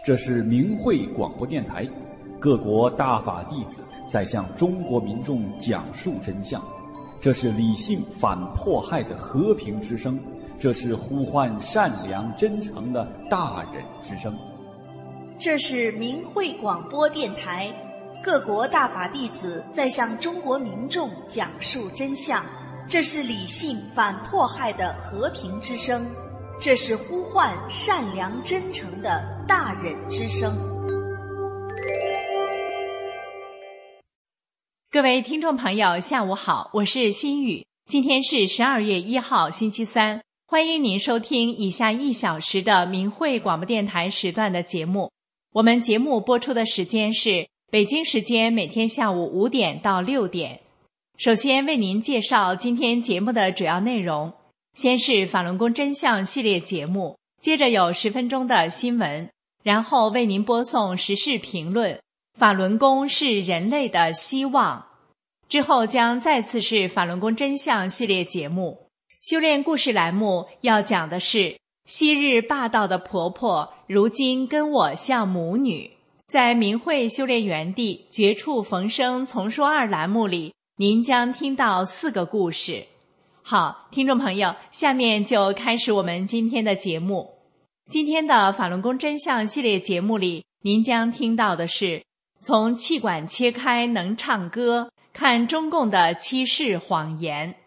这是明慧广播电台，各国大法弟子在向中国民众讲述真相。这是理性反迫害的和平之声，这是呼唤善良真诚的大人之声。 这是明慧广播电台，各国大法弟子在向中国民众讲述真相。这是理性反迫害的和平之声，这是呼唤善良真诚的大人之声。 各位听众朋友，下午好，我是心雨。今天是12月1号，星期三，欢迎您收听以下1小时的明慧广播电台时段的节目。我们节目播出的时间是北京时间每天下午5点到6点。首先为您介绍今天节目的主要内容，先是法轮功真相系列节目，接着有10分钟的新闻，然后为您播送时事评论，法轮功是人类的希望。之后将再次是法轮功真相系列节目。修炼故事栏目要讲的是昔日霸道的婆婆，如今跟我像母女。在明慧修炼园地绝处逢生丛说2栏目里，您将听到4个故事。好，听众朋友，下面就开始我们今天的节目。今天的法轮功真相系列节目里，您将听到的是从气管切开能唱歌，看中共的欺世谎言。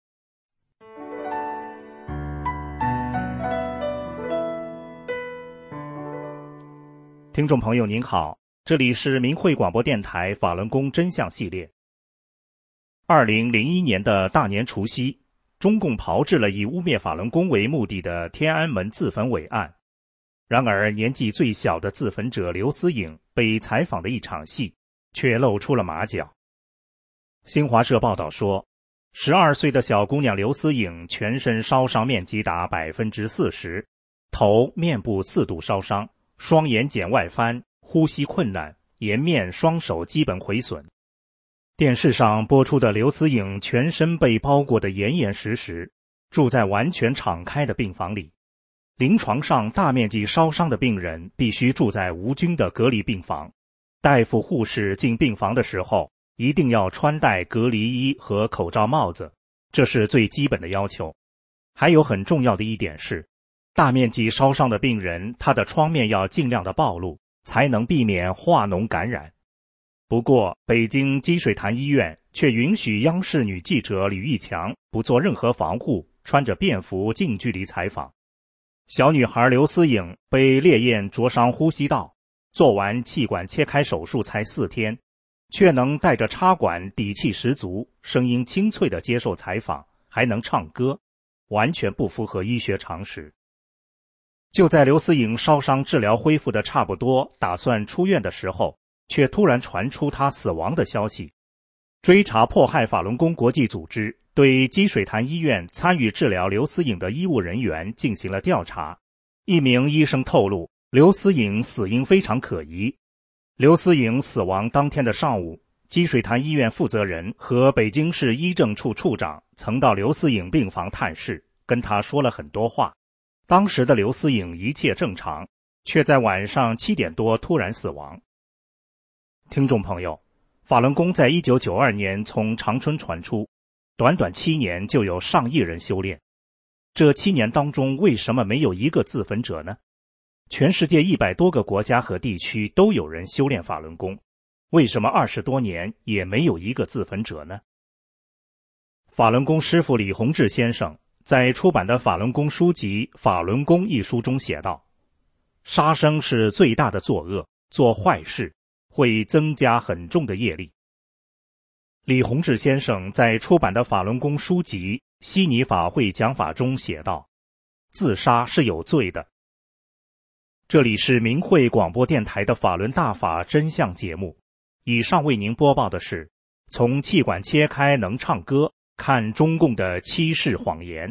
听众朋友您好，这里是明慧广播电台法轮功真相系列。2001年的大年除夕，中共炮制了以污蔑法轮功为目的的天安门自焚伪案。然而年纪最小的自焚者刘思颖被采访的一场戏却露出了马脚。新华社报道说，12岁的小姑娘刘思颖全身烧伤面积达 40%， 头面部4度烧伤，双眼睑外翻，呼吸困难，颜面双手基本毁损。电视上播出的刘思颖全身被包裹得严严实实，住在完全敞开的病房里。临床上大面积烧伤的病人必须住在无菌的隔离病房，大夫护士进病房的时候一定要穿戴隔离衣和口罩帽子，这是最基本的要求。还有很重要的一点是，大面积烧伤的病人他的创面要尽量的暴露，才能避免化脓感染。不过北京积水潭医院却允许央视女记者李玉强不做任何防护，穿着便服近距离采访。小女孩刘思颖被烈焰灼伤呼吸道，做完气管切开手术才4天，却能带着插管底气十足，声音清脆地接受采访，还能唱歌，完全不符合医学常识。就在刘思颖烧伤治疗恢复的差不多，打算出院的时候，却突然传出她死亡的消息。追查迫害法轮功国际组织对积水潭医院参与治疗刘思颖的医务人员进行了调查。一名医生透露，刘思颖死因非常可疑。刘思颖死亡当天的上午，积水潭医院负责人和北京市医政处处长曾到刘思颖病房探视，跟他说了很多话。当时的刘思颖一切正常，却在晚上7点多突然死亡。听众朋友，法轮功在1992年从长春传出，短短7年就有上亿人修炼。这7年当中，为什么没有一个自焚者呢？全世界100多个国家和地区都有人修炼法轮功，为什么20多年也没有一个自焚者呢？法轮功师父李洪志先生在出版的法轮功书籍《法轮功》一书中写道，杀生是最大的作恶，做坏事会增加很重的业力。李洪志先生在出版的法轮功书籍《悉尼法会讲法》中写道，自杀是有罪的。这里是明慧广播电台的法轮大法真相节目，以上为您播报的是从气管切开能唱歌，看中共的欺世谎言。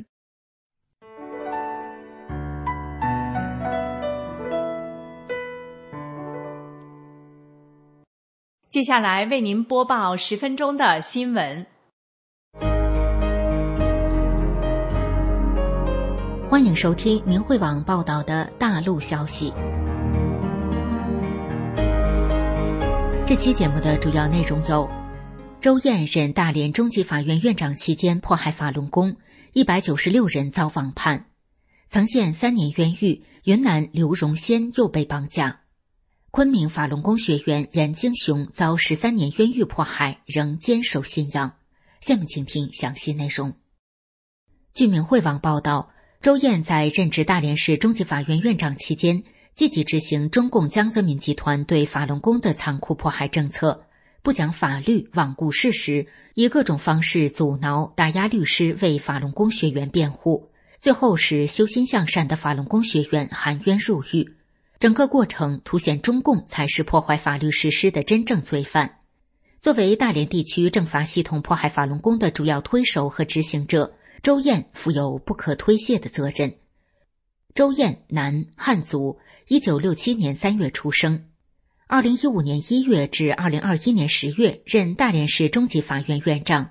接下来为您播报10分钟的新闻。 欢迎收听明慧网报道的大陆消息。 这期节目的主要内容有：周燕任大连中级法院院长期间迫害法轮功，196人遭网判；曾陷3年冤狱，云南刘荣先又被绑架；昆明法轮功学员严京雄遭13年冤狱迫害，仍坚守信仰。下面请听详细内容。据明慧网报道，周燕在任职大连市中级法院院长期间，积极执行中共江泽民集团对法轮功的残酷迫害政策，不讲法律，罔顾事实，以各种方式阻挠、打压律师为法轮功学员辩护，最后使修心向善的法轮功学员含冤入狱。整个过程凸显中共才是破坏法律实施的真正罪犯。作为大连地区政法系统迫害法轮功的主要推手和执行者，周燕负有不可推卸的责任。周燕，男，汉族，1967年3月出生，2015年1月至2021年10月任大连市中级法院院长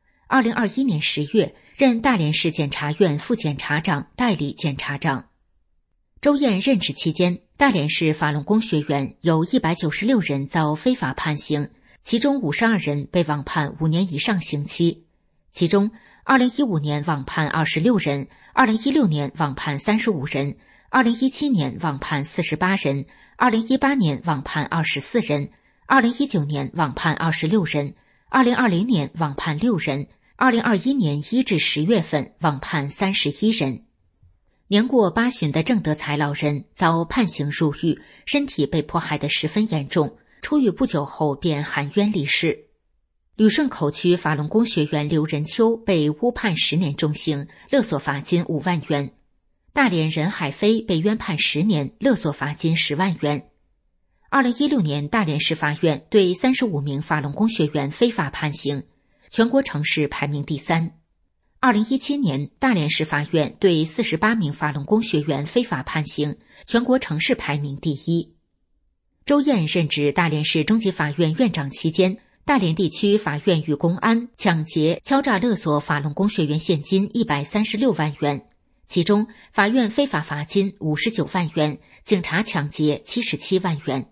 ，2021年10月任大连市检察院副检察长、代理检察长。周燕任职期间，大连市法轮功学员有196人遭非法判刑，其中52人被网判5年以上刑期，其中2015年网判26人，2016年网判35人，2017年网判48人，2018年网判24人，2019年网判26人，2020年网判6人，2021年1至10月份网判31人。年过80旬的郑德才老人遭判刑入狱，身体被迫害得十分严重，出狱不久后便含冤离世。旅顺口区法轮功学员刘仁秋被误判10年重刑，勒索罚金5万元。大连任海飞被冤判10年，勒索罚金10万元。2016年，大连市法院对35名法轮功学员非法判刑，全国城市排名第3。2017年，大连市法院对48名法轮功学员非法判刑，全国城市排名第1。周燕任职大连市中级法院院长期间，大连地区法院与公安抢劫、敲诈勒索法轮功学员现金136万元，其中法院非法罚金59万元，警察抢劫77万元。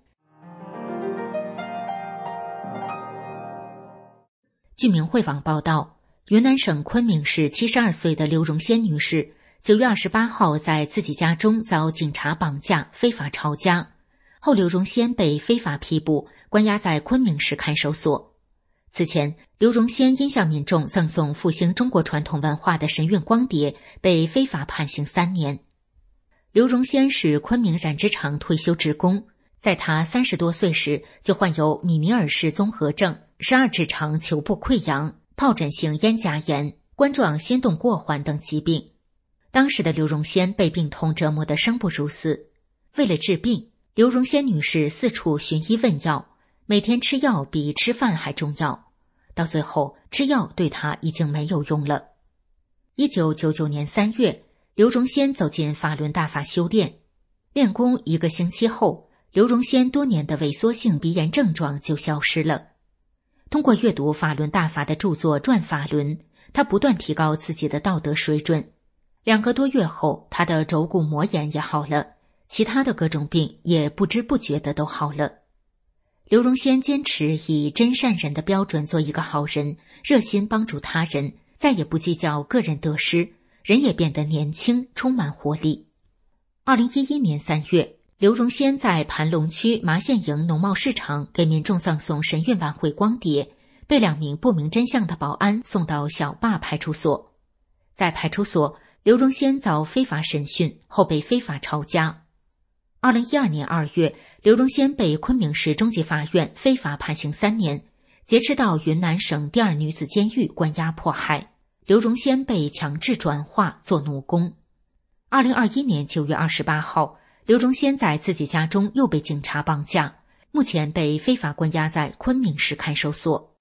据明慧网报道，云南省昆明市72岁的刘荣仙女士9月28号在自己家中遭警察绑架，非法抄家。后刘荣仙被非法批捕，关押在昆明市看守所。此前，刘荣仙因向民众赠送复兴中国传统文化的神韵光碟，被非法判刑3年。刘荣仙是昆明染织厂退休职工，在他30多岁时就患有米尼尔氏综合症、12指肠球部溃疡、疱疹性咽颊炎、冠状心动过缓等疾病。当时的刘荣仙被病痛折磨得生不如死。为了治病，刘荣仙女士四处寻医问药，每天吃药比吃饭还重要，到最后吃药对她已经没有用了。1999年3月，刘荣仙走进法轮大法修炼，练功1个星期后，刘荣仙多年的萎缩性鼻炎症状就消失了。通过阅读法轮大法的著作《转法轮》，他不断提高自己的道德水准。2个多月后，他的肘骨膜炎也好了，其他的各种病也不知不觉的都好了。刘荣仙坚持以真善人的标准做一个好人，热心帮助他人，再也不计较个人得失，人也变得年轻，充满活力。2011年3月，刘荣仙在盘龙区麻县营农贸市场给民众赠送神韵晚会光碟，被2名不明真相的保安送到小坝派出所。在派出所，刘荣仙遭非法审讯后被非法抄家。2012年2月，刘荣仙被昆明市中级法院非法判刑3年，劫持到云南省第2女子监狱关押迫害。刘荣仙被强制转化做奴工。2021年9月28号，刘荣仙在自己家中又被警察绑架，目前被非法关押在昆明市看守所。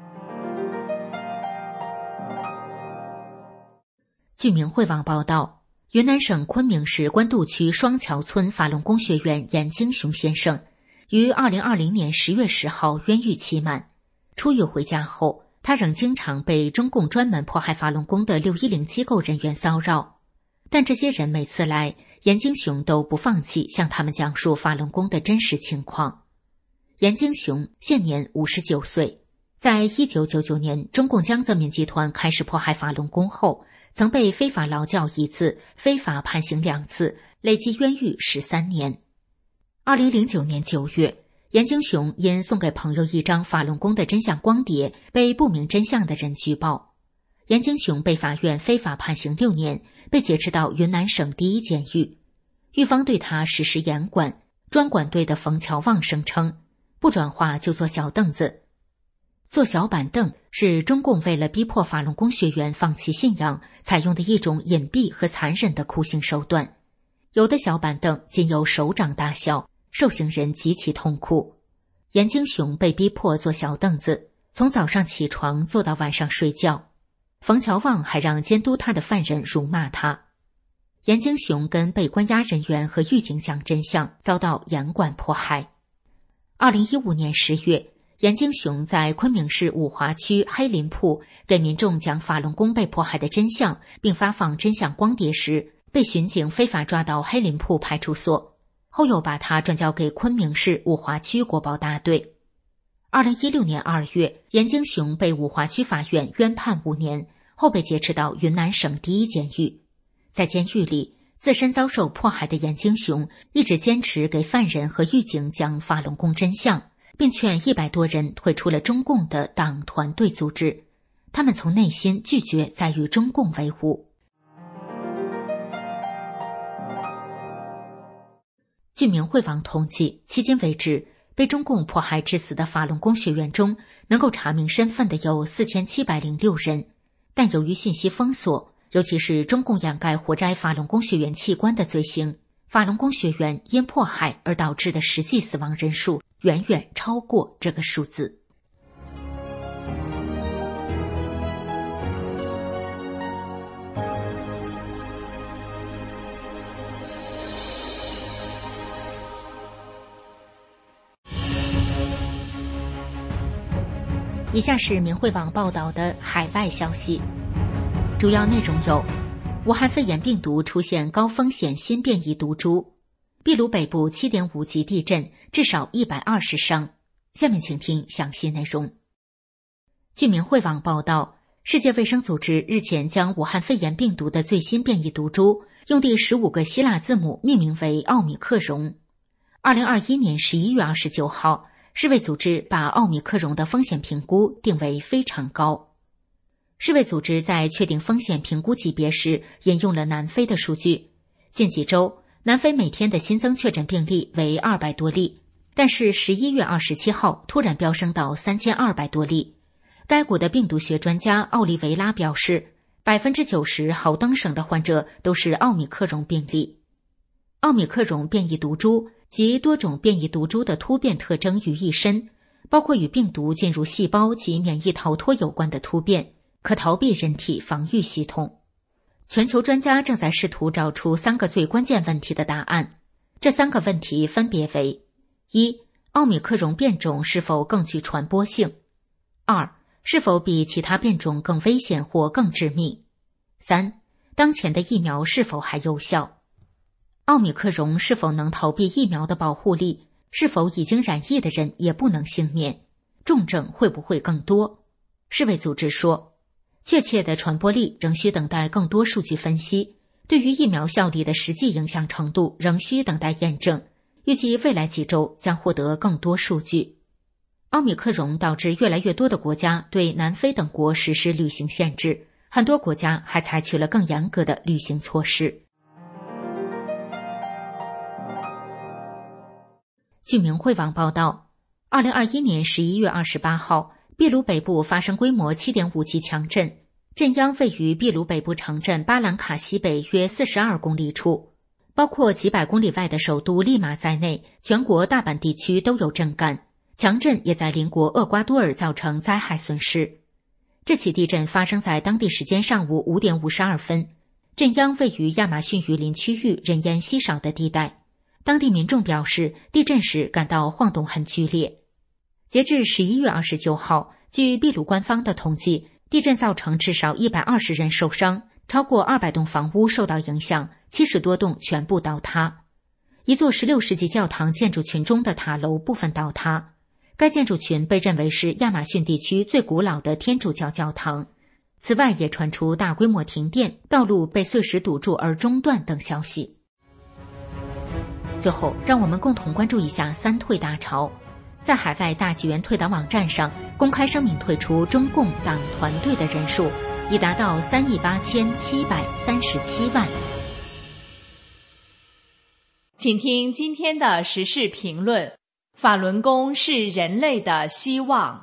据明慧网报道，云南省昆明市官渡区双桥村法轮功学员严京雄先生于2020年10月10号冤狱期满，出狱回家后，他仍经常被中共专门迫害法轮功的610机构人员骚扰，但这些人每次来，严京雄都不放弃向他们讲述法轮功的真实情况。 颜京雄，现年59岁。在1999年，中共江泽民集团开始迫害法轮功后，曾被非法劳教1次，非法判刑2次，累计冤狱13年。2009年9月，颜京雄因送给朋友一张法轮功的真相光碟，被不明真相的人举报。颜京雄被法院非法判刑6年，被解释到云南省第一监狱。狱方对他实施严管，专管队的冯乔旺声称，不转化就坐小凳子。坐小板凳是中共为了逼迫法轮功学员放弃信仰，采用的一种隐蔽和残忍的酷刑手段。有的小板凳仅有手掌大小，受刑人极其痛苦。颜京雄被逼迫坐小凳子，从早上起床坐到晚上睡觉。冯乔旺还让监督他的犯人辱骂他。颜京雄跟被关押人员和狱警讲真相，遭到严管迫害。2015年10月，颜京雄在昆明市五华区黑林铺给民众讲法轮功被迫害的真相，并发放真相光碟时，被巡警非法抓到黑林铺派出所，后又把他转交给昆明市五华区国保大队。2016年2月，颜京雄被五华区法院冤判5年，后被劫持到云南省第一监狱。在监狱里，自身遭受迫害的颜京雄一直坚持给犯人和狱警讲法轮功真相，并劝100多人退出了中共的党团队组织。他们从内心拒绝再与中共为伍。据明慧网统计，迄今为止，被中共迫害致死的法轮功学员中，能够查明身份的有4706人，但由于信息封锁，尤其是中共掩盖活摘法轮功学员器官的罪行，法轮功学员因迫害而导致的实际死亡人数远远超过这个数字。以下是明慧网报道的海外消息，主要内容有：武汉肺炎病毒出现高风险新变异毒株；秘鲁北部 7.5 级地震，至少120伤。下面请听详细内容。据明慧网报道，世界卫生组织日前将武汉肺炎病毒的最新变异毒株用第15个希腊字母命名为奥米克戎。2021年11月29号，世卫组织把奥米克戎的风险评估定为非常高。世卫组织在确定风险评估级别时，引用了南非的数据。近几周，南非每天的新增确诊病例为200多例，但是11月27号突然飙升到3200多例。该国的病毒学专家奥利维拉表示，90%豪登省的患者都是奥米克戎病例。奥米克戎变异毒株及多种变异毒株的突变特征于一身，包括与病毒进入细胞及免疫逃脱有关的突变，可逃避人体防御系统。全球专家正在试图找出3个最关键问题的答案。这3个问题分别为： 1. 奥米克戎变种是否更具传播性？ 2. 是否比其他变种更危险或更致命？ 3. 当前的疫苗是否还有效？奥米克戎是否能逃避疫苗的保护力？是否已经染疫的人也不能幸免？重症会不会更多？世卫组织说，确切的传播力仍需等待更多数据分析，对于疫苗效力的实际影响程度仍需等待验证，预计未来几周将获得更多数据。奥米克戎导致越来越多的国家对南非等国实施旅行限制，很多国家还采取了更严格的旅行措施。据明慧网报道，2021年11月28号，秘鲁北部发生规模 7.5 级强震，震央位于秘鲁北部城镇巴兰卡西北约42公里处，包括几百公里外的首都利马在内，全国大半地区都有震感。强震也在邻国厄瓜多尔造成灾害损失。这起地震发生在当地时间上午5点52分，震央位于亚马逊雨林区域人烟稀少的地带。当地民众表示，地震时感到晃动很剧烈。截至11月29号，据秘鲁官方的统计，地震造成至少120人受伤，超过200栋房屋受到影响，70多栋全部倒塌。一座16世纪教堂建筑群中的塔楼部分倒塌。 该建筑群被认为是亚马逊地区最古老的天主教教堂。此外，也传出大规模停电、道路被碎石堵住而中断等消息。最后，让我们共同关注一下三退大潮。在海外大纪元退党网站上公开声明退出中共党团队的人数已达到38737万。 请听今天的时事评论：法轮功是人类的希望。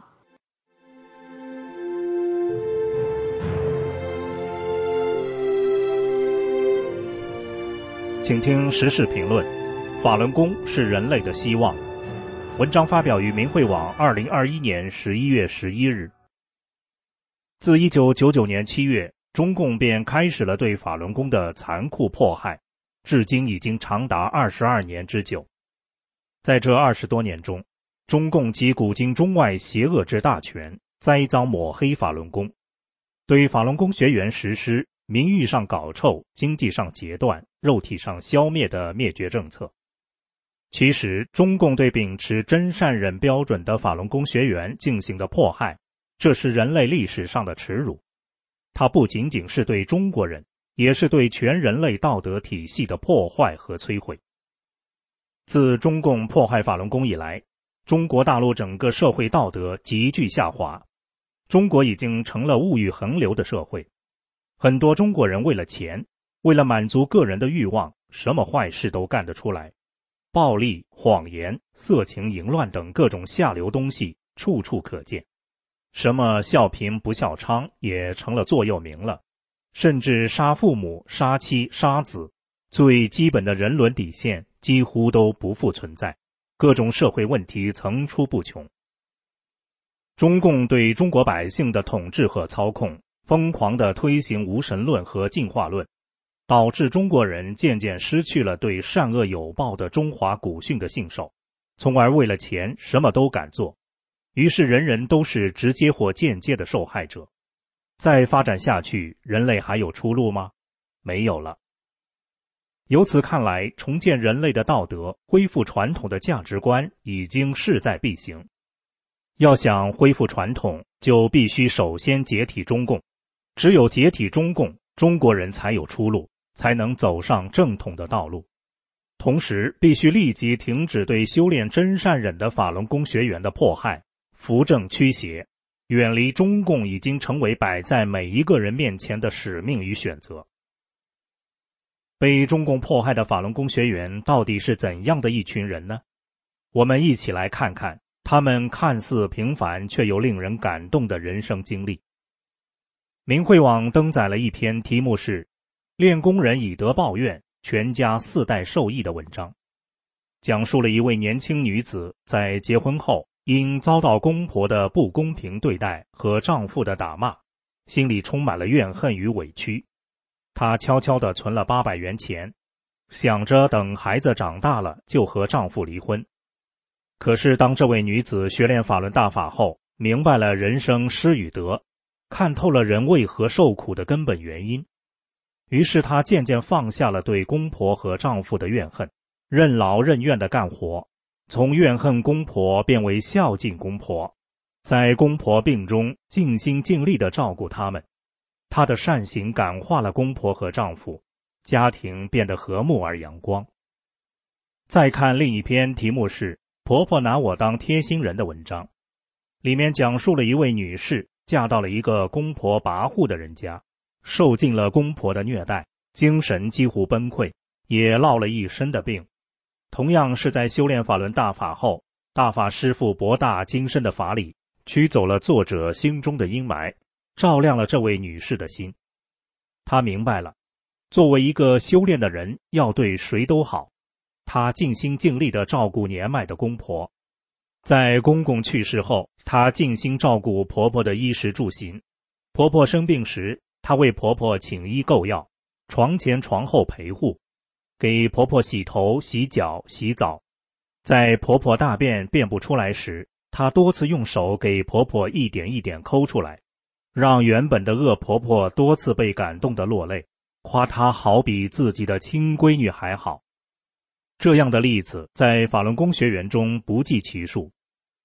请听时事评论：法轮功是人类的希望。文章发表于明慧网2021年11月11日。自1999年7月，中共便开始了对法轮功的残酷迫害，至今已经长达22年之久。在这20多年中，中共集古今中外邪恶之大权，栽赃抹黑法轮功，对法轮功学员实施名誉上搞臭、经济上截断、肉体上消灭的灭绝政策。其实，中共对秉持真善忍标准的法轮功学员进行的迫害，这是人类历史上的耻辱。它不仅仅是对中国人，也是对全人类道德体系的破坏和摧毁。自中共迫害法轮功以来，中国大陆整个社会道德急剧下滑，中国已经成了物欲横流的社会。很多中国人为了钱，为了满足个人的欲望，什么坏事都干得出来。暴力、谎言、色情、淫乱等各种下流东西处处可见，什么孝贫不孝娼也成了座右铭了，甚至杀父母、杀妻、杀子，最基本的人伦底线几乎都不复存在，各种社会问题层出不穷。中共对中国百姓的统治和操控，疯狂地推行无神论和进化论，导致中国人渐渐失去了对善恶有报的中华古训的信守，从而为了钱什么都敢做，于是人人都是直接或间接的受害者。再发展下去，人类还有出路吗？没有了。由此看来，重建人类的道德，恢复传统的价值观已经势在必行。要想恢复传统，就必须首先解体中共，只有解体中共，中国人才有出路，才能走上正统的道路。同时，必须立即停止对修炼真善忍的法轮功学员的迫害，扶正驱邪，远离中共已经成为摆在每一个人面前的使命与选择。被中共迫害的法轮功学员到底是怎样的一群人呢？我们一起来看看他们看似平凡却又令人感动的人生经历。明慧网登载了一篇题目是练功人以德报怨，全家4代受益的文章，讲述了一位年轻女子在结婚后因遭到公婆的不公平对待和丈夫的打骂，心里充满了怨恨与委屈。她悄悄地存了800元钱，想着等孩子长大了就和丈夫离婚。可是当这位女子学练法轮大法后，明白了人生失与得，看透了人为何受苦的根本原因，于是她渐渐放下了对公婆和丈夫的怨恨，任劳任怨地干活，从怨恨公婆变为孝敬公婆，在公婆病中尽心尽力地照顾他们。她的善行感化了公婆和丈夫，家庭变得和睦而阳光。再看另一篇题目是婆婆拿我当贴心人的文章，里面讲述了一位女士嫁到了一个公婆跋扈的人家，受尽了公婆的虐待，精神几乎崩溃，也落了一身的病。同样是在修炼法轮大法后，大法师父博大精深的法理驱走了作者心中的阴霾，照亮了这位女士的心。她明白了，作为一个修炼的人，要对谁都好。她尽心尽力地照顾年迈的公婆，在公公去世后，她尽心照顾婆婆的衣食住行。婆婆生病时，她为婆婆请医购药，床前床后陪护，给婆婆洗头、洗脚、洗澡。在婆婆大便便不出来时，她多次用手给婆婆一点一点抠出来，让原本的恶婆婆多次被感动得落泪，夸她好比自己的亲闺女还好。这样的例子在法轮功学员中不计其数。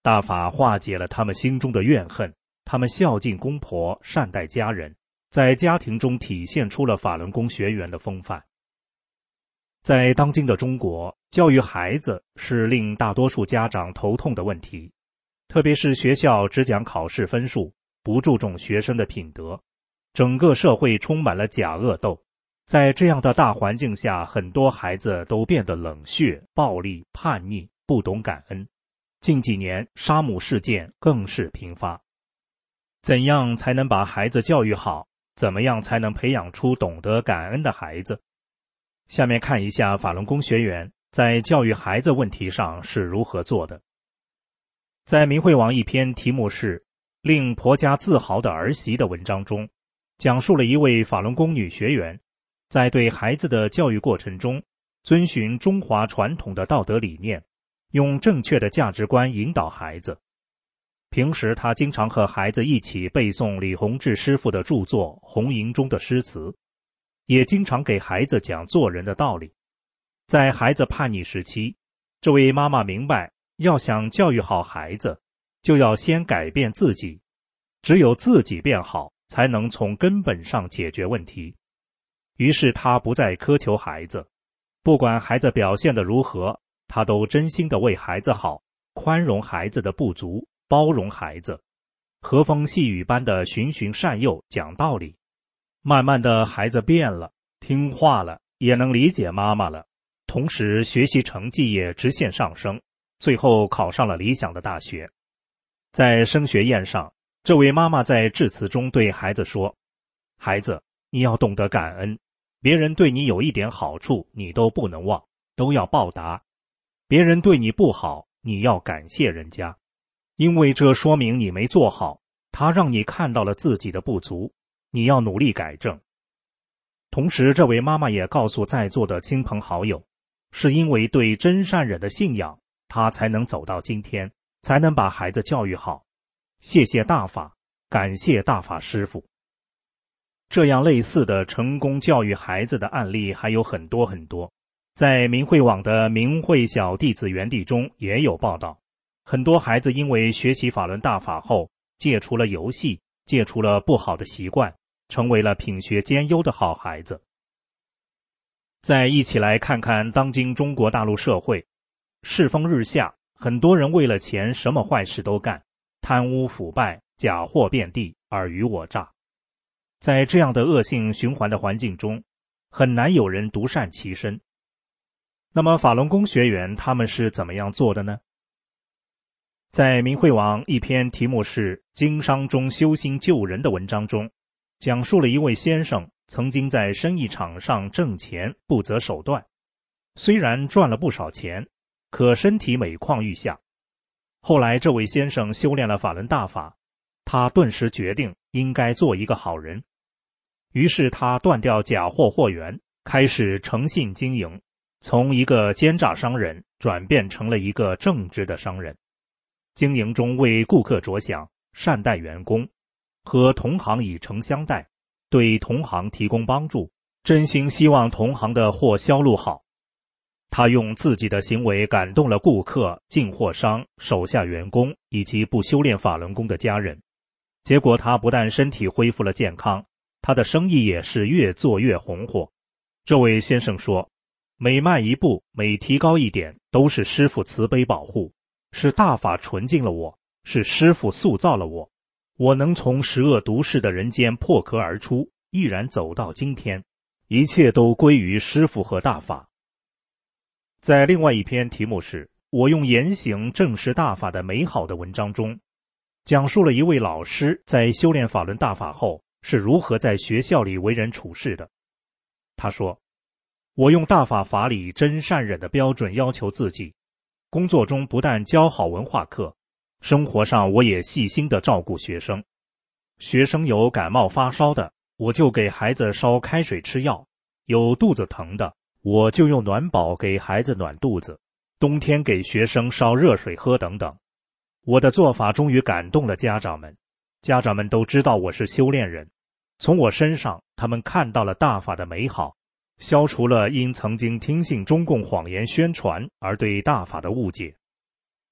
大法化解了他们心中的怨恨，他们孝敬公婆，善待家人，在家庭中体现出了法轮功学员的风范。在当今的中国，教育孩子是令大多数家长头痛的问题，特别是学校只讲考试分数，不注重学生的品德，整个社会充满了假恶斗。在这样的大环境下，很多孩子都变得冷血、暴力、叛逆，不懂感恩。近几年杀母事件更是频发。怎样才能把孩子教育好？怎么样才能培养出懂得感恩的孩子？下面看一下法轮功学员在教育孩子问题上是如何做的。在明慧网一篇题目是令婆家自豪的儿媳的文章中，讲述了一位法轮功女学员在对孩子的教育过程中，遵循中华传统的道德理念，用正确的价值观引导孩子。平时她经常和孩子一起背诵李洪志师傅的著作《红营》中的诗词，也经常给孩子讲做人的道理。在孩子叛逆时期，这位妈妈明白，要想教育好孩子，就要先改变自己，只有自己变好，才能从根本上解决问题。于是她不再苛求孩子，不管孩子表现得如何，她都真心地为孩子好，宽容孩子的不足，包容孩子，和风细雨般的循循善诱，讲道理。慢慢的，孩子变了，听话了，也能理解妈妈了，同时学习成绩也直线上升，最后考上了理想的大学。在升学宴上，这位妈妈在致辞中对孩子说：孩子，你要懂得感恩，别人对你有一点好处，你都不能忘，都要报答；别人对你不好，你要感谢人家，因为这说明你没做好，他让你看到了自己的不足，你要努力改正。同时，这位妈妈也告诉在座的亲朋好友，是因为对真善忍的信仰，她才能走到今天，才能把孩子教育好。谢谢大法，感谢大法师父。这样类似的成功教育孩子的案例还有很多很多，在明慧网的明慧小弟子园地中也有报道。很多孩子因为学习法轮大法后，戒除了游戏，戒除了不好的习惯，成为了品学兼优的好孩子。再一起来看看当今中国大陆社会，世风日下，很多人为了钱什么坏事都干，贪污腐败，假货遍地，尔虞我诈。在这样的恶性循环的环境中，很难有人独善其身。那么法轮功学员他们是怎么样做的呢？在明慧网一篇题目是经商中修心救人的文章中，讲述了一位先生曾经在生意场上挣钱不择手段，虽然赚了不少钱，可身体每况愈下。后来这位先生修炼了法轮大法，他顿时决定应该做一个好人。于是他断掉假货货源，开始诚信经营，从一个奸诈商人转变成了一个正直的商人。经营中为顾客着想，善待员工，和同行以诚相待，对同行提供帮助，真心希望同行的货销路好。他用自己的行为感动了顾客、进货商、手下员工以及不修炼法轮功的家人。结果他不但身体恢复了健康，他的生意也是越做越红火。这位先生说，每迈一步，每提高一点，都是师父慈悲保护，是大法纯净了我，是师父塑造了我，我能从十恶毒世的人间破壳而出，毅然走到今天，一切都归于师父和大法。在另外一篇题目是我用言行证实大法的美好的文章中，讲述了一位老师在修炼法轮大法后是如何在学校里为人处事的。他说，我用大法法理真善忍的标准要求自己，工作中不但教好文化课，生活上我也细心地照顾学生。学生有感冒发烧的，我就给孩子烧开水吃药，有肚子疼的，我就用暖宝给孩子暖肚子，冬天给学生烧热水喝等等。我的做法终于感动了家长们，家长们都知道我是修炼人，从我身上他们看到了大法的美好，消除了因曾经听信中共谎言宣传而对大法的误解。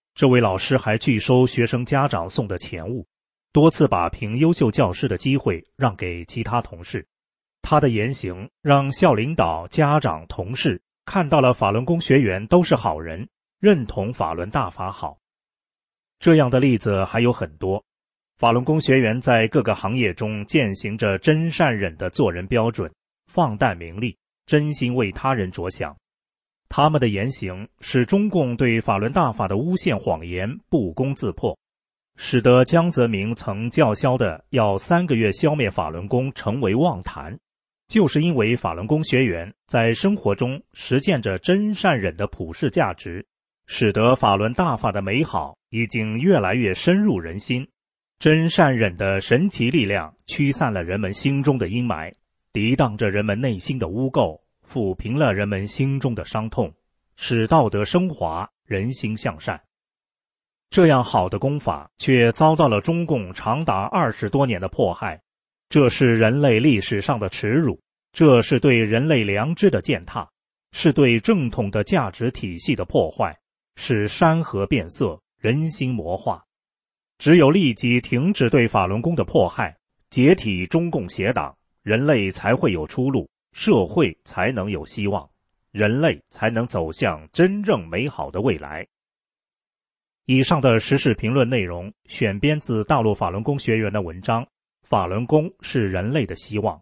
这位老师还拒收学生家长送的钱物，多次把评优秀教师的机会让给其他同事。他的言行让校领导、家长、同事看到了法轮功学员都是好人，认同法轮大法好。这样的例子还有很多。法轮功学员在各个行业中践行着真善忍的做人标准，放淡名利，真心为他人着想。他们的言行使中共对法轮大法的诬陷谎言不攻自破，使得江泽民曾叫嚣的要3个月消灭法轮功成为妄谈。就是因为法轮功学员在生活中实践着真善忍的普世价值，使得法轮大法的美好已经越来越深入人心。真善忍的神奇力量驱散了人们心中的阴霾，抵挡着人们内心的污垢，抚平了人们心中的伤痛，使道德升华，人心向善。这样好的功法却遭到了中共长达20多年的迫害，这是人类历史上的耻辱，这是对人类良知的践踏，是对正统的价值体系的破坏，使山河变色，人心魔化。只有立即停止对法轮功的迫害，解体中共邪党，人类才会有出路，社会才能有希望，人类才能走向真正美好的未来。以上的时事评论内容选编自大陆法轮功学员的文章《法轮功是人类的希望》。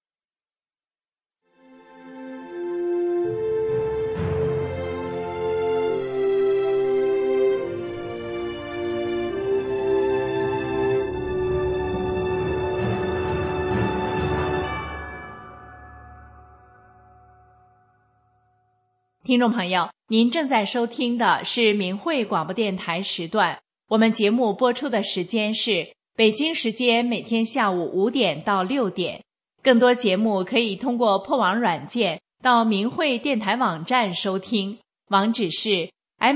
听众朋友，您正在收听的是明慧广播电台时段，我们节目播出的时间是北京时间每天下午5点到6点。更多节目可以通过破网软件到明慧电台网站收听，网址是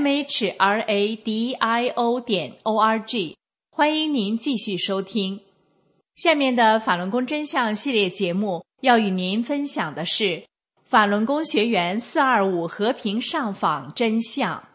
mhradio.org。 欢迎您继续收听。下面的法轮功真相系列节目要与您分享的是法轮功学员425和平上访真相。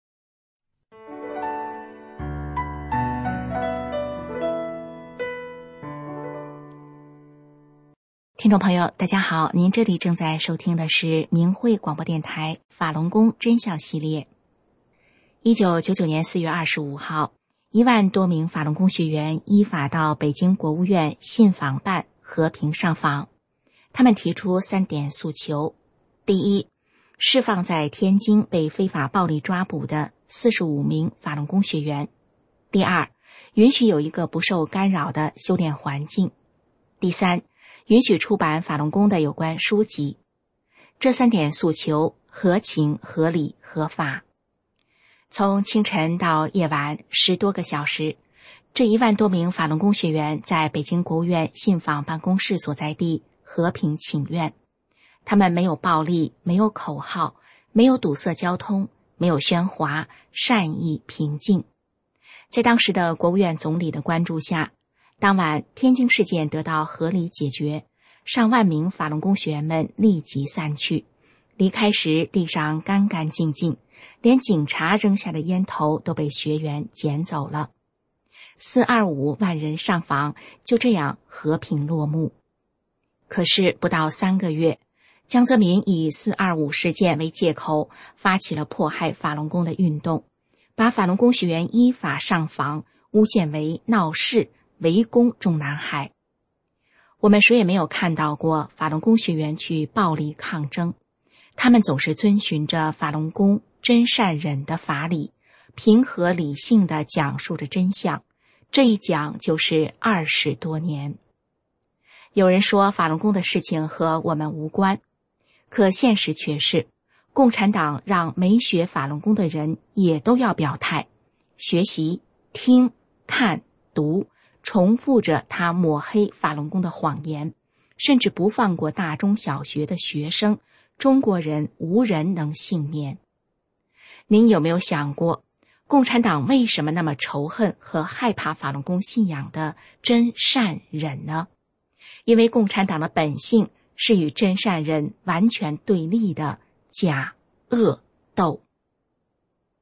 听众朋友大家好，您这里正在收听的是明慧广播电台法轮功真相系列。1999年4月25号，1万多名法轮功学员依法到北京国务院信访办和平上访。他们提出3点诉求：第一，释放在天津被非法暴力抓捕的45名法轮功学员；第二，允许有一个不受干扰的修炼环境；第三，允许出版法轮功的有关书籍。这3点诉求合情、合理、合法。从清晨到夜晚10多个小时，这1万多名法轮功学员在北京国务院信访办公室所在地和平请愿。他们没有暴力，没有口号，没有堵塞交通，没有喧哗，善意平静。在当时的国务院总理的关注下，当晚天津事件得到合理解决，上万名法轮功学员们立即散去，离开时地上干干净净，连警察扔下的烟头都被学员捡走了。425万人上访就这样和平落幕。可是不到3个月，江泽民以425事件为借口，发起了迫害法轮功的运动，把法轮功学员依法上访诬陷为闹事、围攻中南海。我们谁也没有看到过法轮功学员去暴力抗争，他们总是遵循着法轮功真善忍的法理，平和理性地讲述着真相，这一讲就是20多年。有人说法轮功的事情和我们无关，可现实却是，共产党让没学法轮功的人也都要表态，学习、听、看、读，重复着他抹黑法轮功的谎言，甚至不放过大中小学的学生，中国人无人能幸免。您有没有想过，共产党为什么那么仇恨和害怕法轮功信仰的真善忍呢？因为共产党的本性是与真善忍完全对立的假恶斗。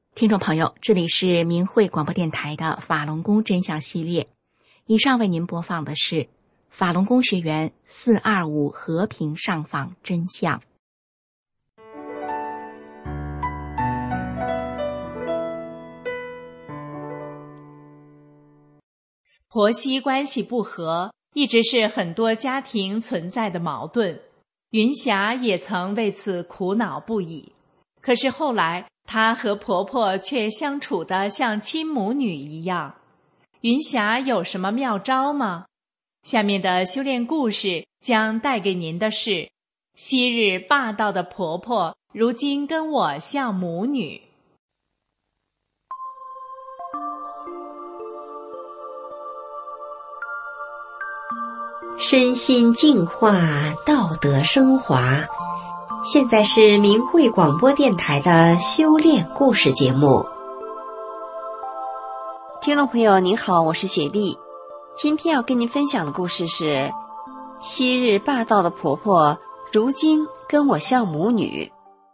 听众朋友，这里是明慧广播电台的法轮功真相系列，以上为您播放的是法轮功学员425和平上访真相。 婆媳关系不和一直是很多家庭存在的矛盾，云霞也曾为此苦恼不已。可是后来她和婆婆却相处得像亲母女一样。云霞有什么妙招吗？下面的修炼故事将带给您的是昔日霸道的婆婆，如今跟我像母女。 身心净化，道德升华。现在是明慧广播电台的修炼故事节目。听众朋友您好，我是雪莉。今天要跟您分享的故事是昔日霸道的婆婆，如今跟我像母女。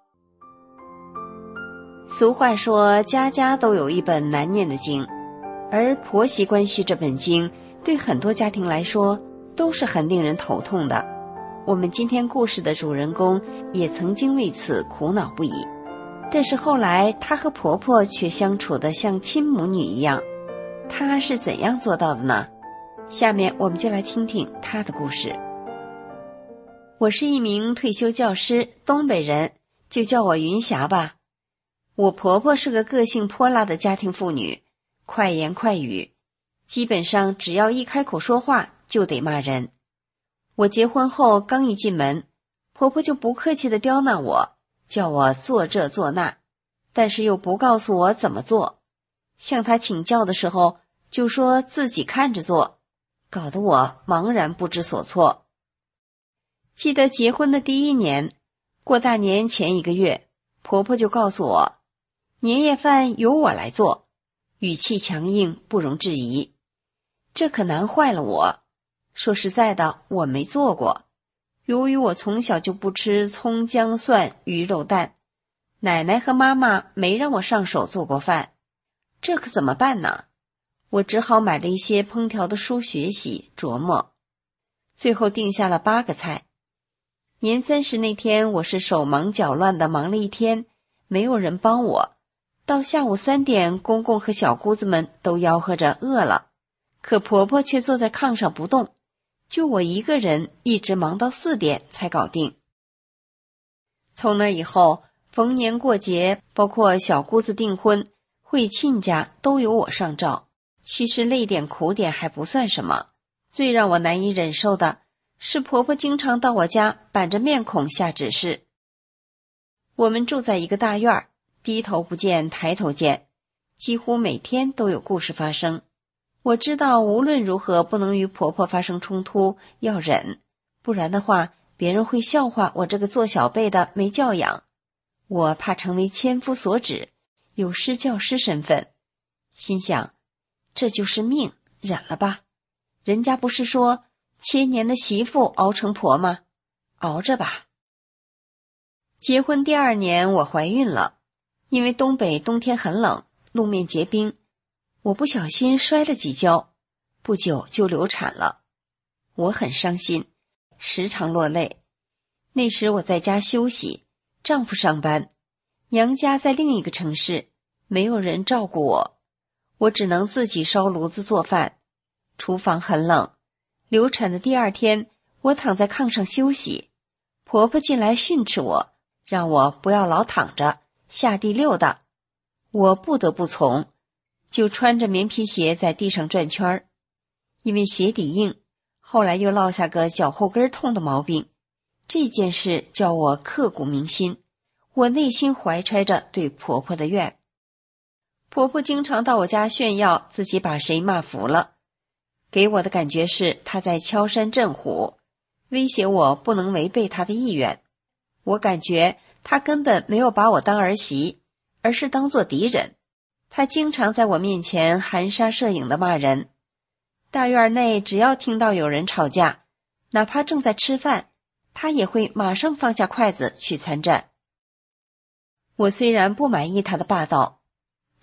俗话说家家都有一本难念的经，而婆媳关系这本经对很多家庭来说都是很令人头痛的。我们今天故事的主人公也曾经为此苦恼不已，但是后来她和婆婆却相处得像亲母女一样。她是怎样做到的呢？下面我们就来听听她的故事。我是一名退休教师，东北人，就叫我云霞吧。我婆婆是个个性泼辣的家庭妇女，快言快语，基本上只要一开口说话就得骂人。我结婚后刚一进门，婆婆就不客气地刁难我，叫我做这做那，但是又不告诉我怎么做。向她请教的时候，就说自己看着做，搞得我茫然不知所措。记得结婚的第1年，过大年前1个月，婆婆就告诉我，年夜饭由我来做，语气强硬，不容置疑。这可难坏了我。说实在的，我没做过。由于我从小就不吃葱姜蒜鱼肉蛋，奶奶和妈妈没让我上手做过饭，这可怎么办呢？我只好买了一些烹调的书学习琢磨，最后定下了8个菜。年30那天，我是手忙脚乱的忙了一天，没有人帮我。到下午3点，公公和小姑子们都吆喝着饿了，可婆婆却坐在炕上不动，就我一个人一直忙到4点才搞定。从那以后，逢年过节，包括小姑子订婚、会亲家，都由我上灶。其实累点苦点还不算什么，最让我难以忍受的是婆婆经常到我家板着面孔下指示。我们住在一个大院，低头不见抬头见，几乎每天都有故事发生。我知道无论如何不能与婆婆发生冲突，要忍，不然的话别人会笑话我这个做小辈的没教养。我怕成为千夫所指，有失教师身份，心想这就是命，忍了吧。人家不是说千年的媳妇熬成婆吗？熬着吧。结婚第2年我怀孕了，因为东北冬天很冷，路面结冰，我不小心摔了几跤，不久就流产了。我很伤心，时常落泪。那时我在家休息，丈夫上班，娘家在另一个城市，没有人照顾我，我只能自己烧炉子做饭。厨房很冷，流产的第2天，我躺在炕上休息，婆婆进来训斥我，让我不要老躺着，下地溜达。我不得不从，就穿着棉皮鞋在地上转圈儿。因为鞋底硬，后来又落下个脚后跟痛的毛病。这件事叫我刻骨铭心，我内心怀揣着对婆婆的怨。婆婆经常到我家炫耀自己把谁骂服了，给我的感觉是她在敲山震虎，威胁我不能违背她的意愿。我感觉她根本没有把我当儿媳，而是当作敌人。她经常在我面前含沙射影地骂人。大院内只要听到有人吵架，哪怕正在吃饭，她也会马上放下筷子去参战。我虽然不满意她的霸道，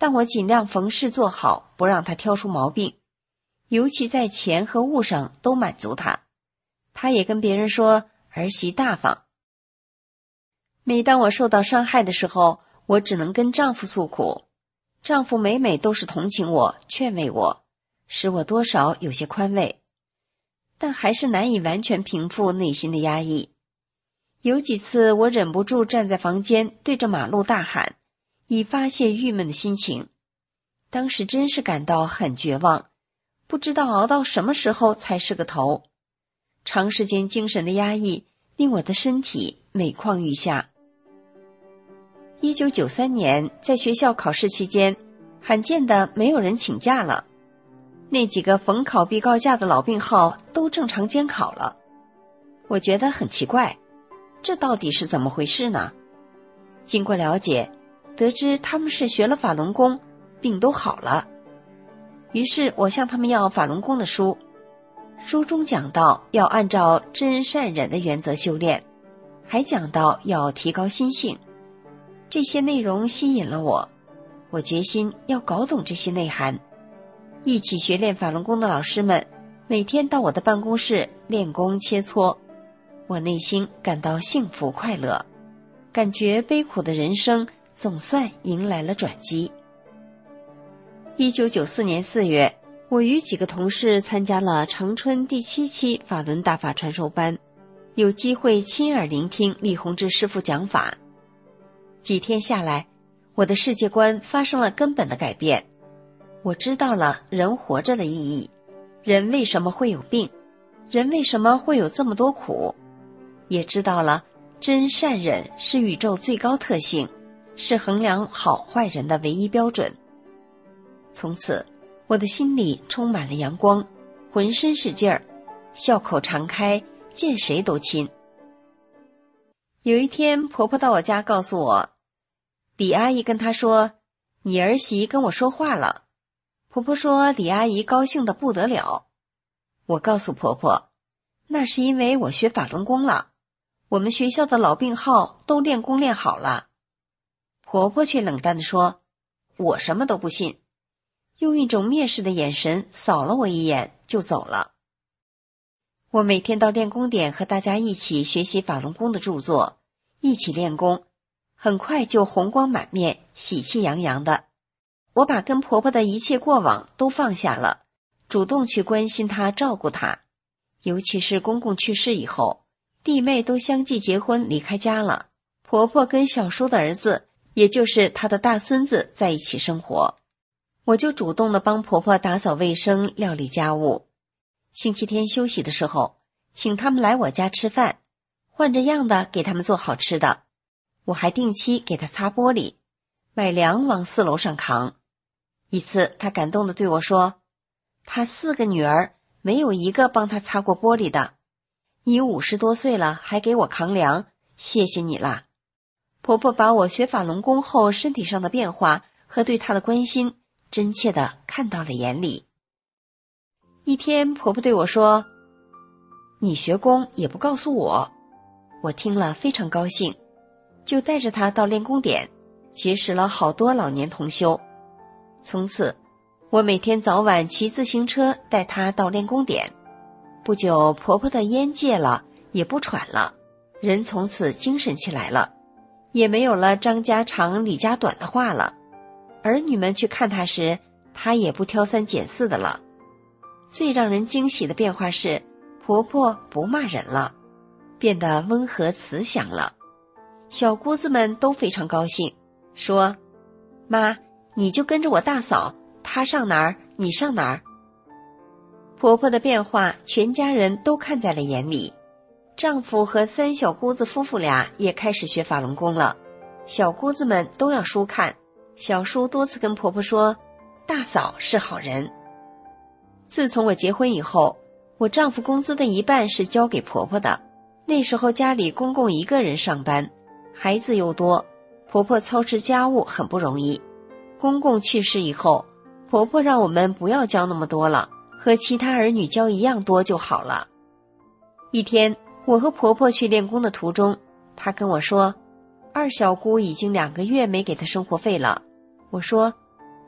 但我尽量逢事做好，不让他挑出毛病，尤其在钱和物上都满足他。他也跟别人说儿媳大方。每当我受到伤害的时候，我只能跟丈夫诉苦，丈夫每每都是同情我，劝慰我，使我多少有些宽慰，但还是难以完全平复内心的压抑。有几次我忍不住站在房间对着马路大喊，以发泄郁闷的心情。当时真是感到很绝望，不知道熬到什么时候才是个头。长时间精神的压抑令我的身体每况愈下。1993年在学校考试期间，罕见的没有人请假了，那几个逢考必告假的老病号都正常监考了。我觉得很奇怪，这到底是怎么回事呢？经过了解，得知他们是学了法轮功，病都好了。于是我向他们要法轮功的书，书中讲到要按照真善忍的原则修炼，还讲到要提高心性。这些内容吸引了我，我决心要搞懂这些内涵。一起学练法轮功的老师们每天到我的办公室练功切磋，我内心感到幸福快乐，感觉悲苦的人生总算迎来了转机。1994年4月，我与几个同事参加了长春第7期法轮大法传授班，有机会亲耳聆听李洪志师父讲法。几天下来，我的世界观发生了根本的改变。我知道了人活着的意义，人为什么会有病，人为什么会有这么多苦，也知道了真善忍是宇宙最高特性，是衡量好坏人的唯一标准。从此，我的心里充满了阳光，浑身是劲儿，笑口常开，见谁都亲。有一天，婆婆到我家告诉我，李阿姨跟她说，你儿媳跟我说话了。婆婆说李阿姨高兴得不得了。我告诉婆婆，那是因为我学法轮功了，我们学校的老病号都练功练好了。婆婆却冷淡地说，我什么都不信，用一种蔑视的眼神扫了我一眼就走了。我每天到练功点和大家一起学习法轮功的著作，一起练功，很快就红光满面，喜气洋洋的。我把跟婆婆的一切过往都放下了，主动去关心她，照顾她。尤其是公公去世以后，弟妹都相继结婚离开家了，婆婆跟小叔的儿子，也就是她的大孙子在一起生活，我就主动的帮婆婆打扫卫生，料理家务。星期天休息的时候，请他们来我家吃饭，换着样的给他们做好吃的。我还定期给她擦玻璃，买粮往4楼上扛。一次她感动地对我说，她4个女儿没有一个帮她擦过玻璃的，你50多岁了还给我扛粮，谢谢你啦。婆婆把我学法轮功后身体上的变化和对她的关心真切地看到了眼里。一天婆婆对我说，你学功也不告诉我。我听了非常高兴，就带着她到练功点，结识了好多老年同修。从此我每天早晚骑自行车带她到练功点。不久婆婆的烟戒了，也不喘了，人从此精神起来了，也没有了张家长李家短的话了。儿女们去看她时，她也不挑3拣4的了。最让人惊喜的变化是，婆婆不骂人了，变得温和慈祥了。小姑子们都非常高兴，说，妈，你就跟着我大嫂，她上哪儿你上哪儿。婆婆的变化全家人都看在了眼里，丈夫和3小姑子夫妇俩也开始学法轮功了，小姑子们都要书看，小叔多次跟婆婆说，大嫂是好人。自从我结婚以后，我丈夫工资的一半是交给婆婆的，那时候家里公公一个人上班，孩子又多，婆婆操持家务很不容易。公公去世以后，婆婆让我们不要交那么多了，和其他儿女交一样多就好了。一天我和婆婆去练功的途中，她跟我说，二小姑已经2个月没给她生活费了。我说，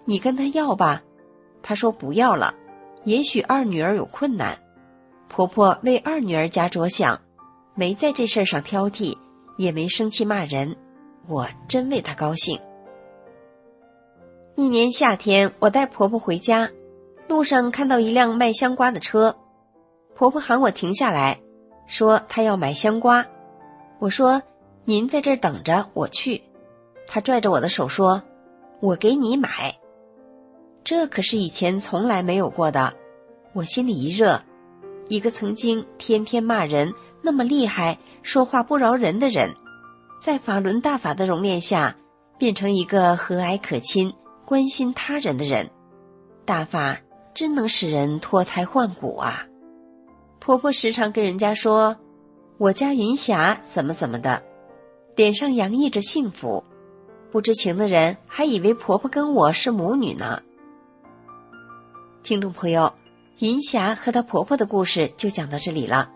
你跟他要吧。她说不要了，也许二女儿有困难。婆婆为二女儿家着想，没在这事儿上挑剔，也没生气骂人，我真为她高兴。一年夏天，我带婆婆回家，路上看到一辆卖香瓜的车，婆婆喊我停下来，说她要买香瓜。我说您在这儿等着，我去。她拽着我的手说，我给你买。这可是以前从来没有过的，我心里一热。一个曾经天天骂人，那么厉害，说话不饶人的人，在法轮大法的熔炼下，变成一个和蔼可亲、关心他人的人。大法真能使人脱胎换骨啊！婆婆时常跟人家说，我家云霞怎么怎么的，脸上洋溢着幸福，不知情的人还以为婆婆跟我是母女呢。听众朋友，云霞和她婆婆的故事就讲到这里了。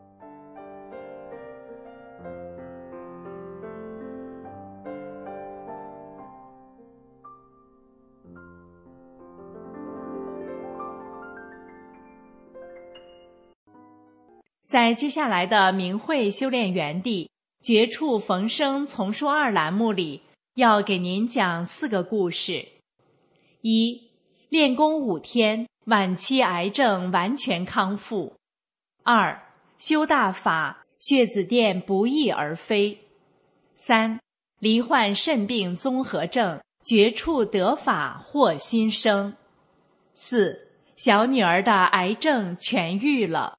在接下来的明慧修炼园地绝处逢生丛书2栏目里，要给您讲4个故事。1. 练功5天，晚期癌症完全康复。2. 修大法，血子殿不翼而飞。3. 罹患肾病综合症，绝处得法获新生。4. 小女儿的癌症痊愈了。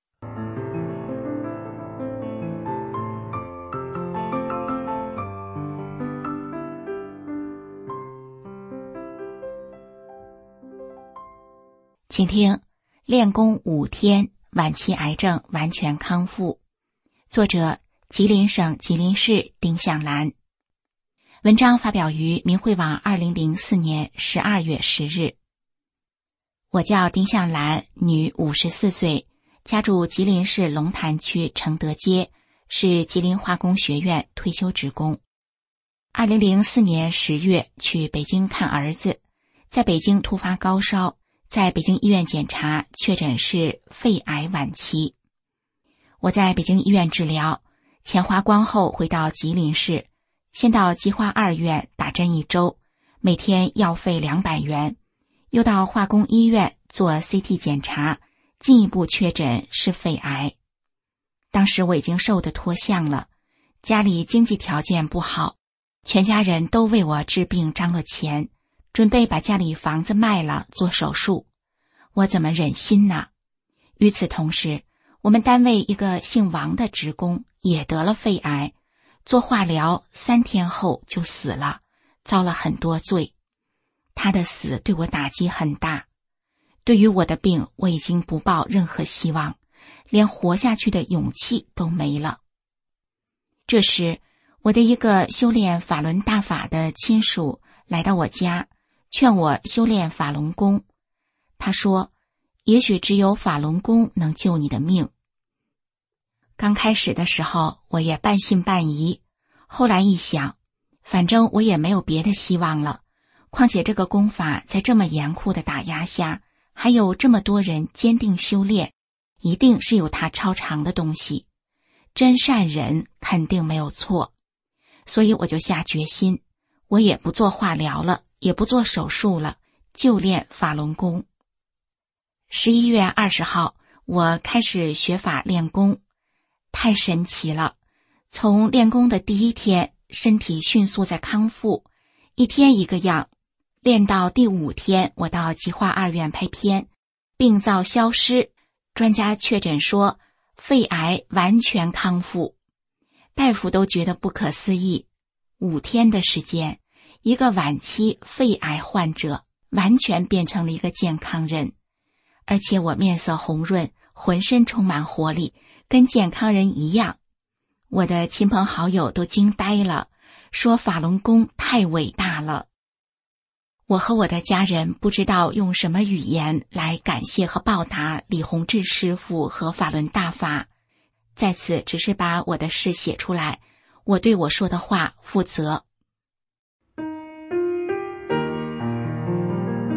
请听练功5天，晚期癌症完全康复。作者吉林省吉林市丁向兰。文章发表于明慧网2004年12月10日。我叫丁向兰，女，54岁，家住吉林市龙潭区承德街，是吉林化工学院退休职工。2004年10月去北京看儿子，在北京突发高烧，在北京医院检查，确诊是肺癌晚期。我在北京医院治疗，钱花光后回到吉林市，先到吉化2院打针1周，每天药费200元，又到化工医院做 CT 检查，进一步确诊是肺癌。当时我已经瘦得脱相了，家里经济条件不好，全家人都为我治病张了钱，准备把家里房子卖了做手术，我怎么忍心呢？与此同时，我们单位一个姓王的职工也得了肺癌，做化疗3天后就死了，遭了很多罪。他的死对我打击很大，对于我的病，我已经不抱任何希望，连活下去的勇气都没了。这时，我的一个修炼法轮大法的亲属来到我家，劝我修炼法轮功。他说，也许只有法轮功能救你的命。刚开始的时候，我也半信半疑，后来一想，反正我也没有别的希望了，况且这个功法在这么严酷的打压下，还有这么多人坚定修炼，一定是有它超常的东西，真善忍肯定没有错。所以我就下决心，我也不做化疗了，也不做手术了，就练法轮功。11月20号，我开始学法练功，太神奇了。从练功的第1天，身体迅速在康复，一天一个样。练到第5天，我到吉化2院拍片，病灶消失，专家确诊说肺癌完全康复，大夫都觉得不可思议。5天的时间，一个晚期肺癌患者完全变成了一个健康人，而且我面色红润，浑身充满活力，跟健康人一样。我的亲朋好友都惊呆了，说法轮功太伟大了。我和我的家人不知道用什么语言来感谢和报答李洪志师傅和法轮大法，在此只是把我的事写出来，我对我说的话负责。